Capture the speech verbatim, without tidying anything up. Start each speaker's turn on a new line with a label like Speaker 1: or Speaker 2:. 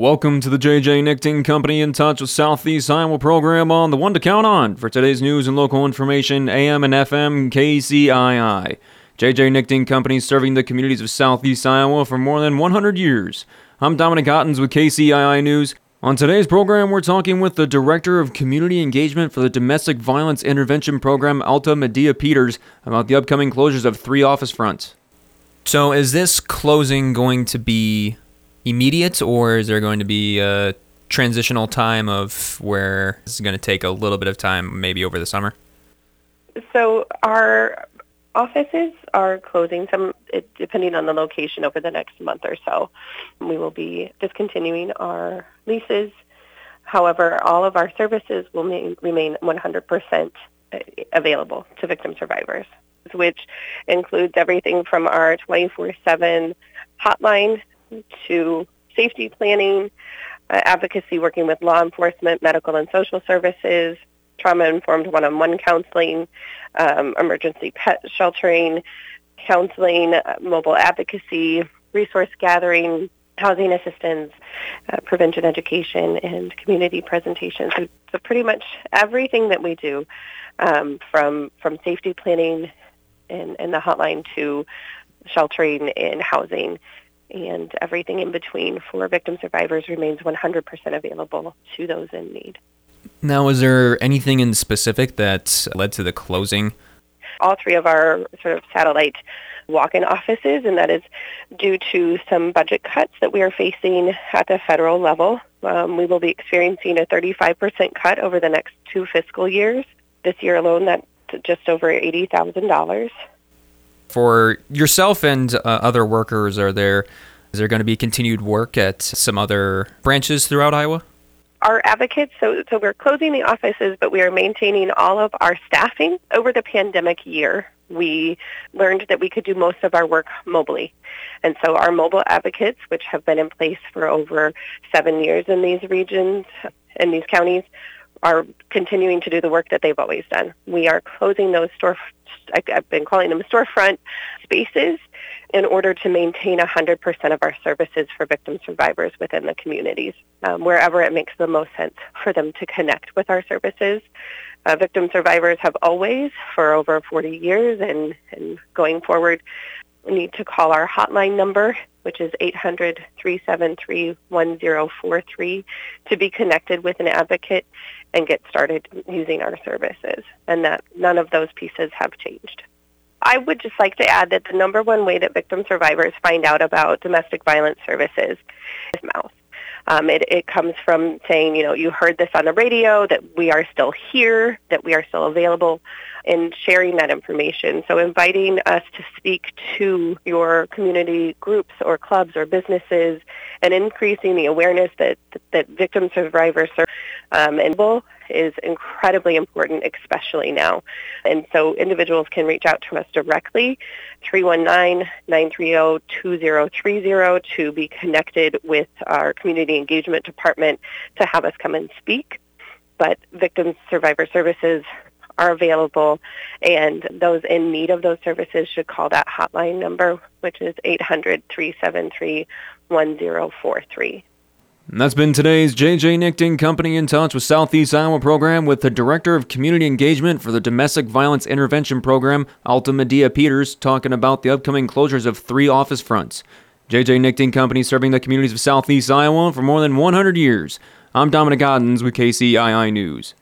Speaker 1: Welcome to the J J Nichting Company in Touch with Southeast Iowa program on the one to count on for today's news and local information, A M and F M K C I I. J J Nichting Company serving the communities of Southeast Iowa for more than one hundred years. I'm Dominic Ottens with K C I I News. On today's program, we're talking with the Director of Community Engagement for the Domestic Violence Intervention Program, Alta Medea Peters, about the upcoming closures of three office fronts. So is this closing going to be immediate, or is there going to be a transitional time of where this is going to take a little bit of time, maybe over the summer?
Speaker 2: So our offices are closing, some it, depending on the location, over the next month or so. We will be discontinuing our leases. However, all of our services will ma- remain one hundred percent available to victim survivors, which includes everything from our twenty-four seven hotline to safety planning, uh, advocacy working with law enforcement, medical and social services, trauma-informed one-on-one counseling, um, emergency pet sheltering, counseling, uh, mobile advocacy, resource gathering, housing assistance, uh, prevention education, and community presentations. So, so pretty much everything that we do, um, from from safety planning and, and the hotline to sheltering and housing, and everything in between for victim survivors, remains one hundred percent available to those in need.
Speaker 1: Now, is there anything in specific that led to the closing?
Speaker 2: All three of our sort of satellite walk-in offices, and that is due to some budget cuts that we are facing at the federal level. Um, we will be experiencing a thirty-five percent cut over the next two fiscal years. This year alone, that's just over eighty thousand dollars.
Speaker 1: For yourself and uh, other workers, are there is there going to be continued work at some other branches throughout Iowa?
Speaker 2: Our advocates, so, so we're closing the offices, but we are maintaining all of our staffing. Over the pandemic year, we learned that we could do most of our work mobily. And so our mobile advocates, which have been in place for over seven years in these regions, in these counties, are continuing to do the work that they've always done. We are closing those store, I've been calling them storefront spaces, in order to maintain one hundred percent of our services for victim survivors within the communities, um, wherever it makes the most sense for them to connect with our services. Uh, victim survivors have always, for over forty years and, and going forward, need to call our hotline number, which is eight hundred, three seven three, one zero four three, to be connected with an advocate and get started using our services, and that none of those pieces have changed. I would just like to add that the number one way that victim survivors find out about domestic violence services is mouth. Um, it, it comes from saying, you know, you heard this on the radio, that we are still here, that we are still available, and sharing that information. So inviting us to speak to your community groups or clubs or businesses, and increasing the awareness that that victim survivors are um, and is incredibly important, especially now. And so individuals can reach out to us directly, three one nine, nine three zero, two zero three zero, to be connected with our community engagement department to have us come and speak. But victim survivor services are available, and those in need of those services should call that hotline number, which is eight hundred, three seven three, one zero four three.
Speaker 1: And that's been today's J J Nichting Company in Touch with Southeast Iowa program with the Director of Community Engagement for the Domestic Violence Intervention Program, Alta Medea Peters, talking about the upcoming closures of three office fronts. J J Nichting Company serving the communities of Southeast Iowa for more than one hundred years. I'm Dominic Ottens with K C I I News.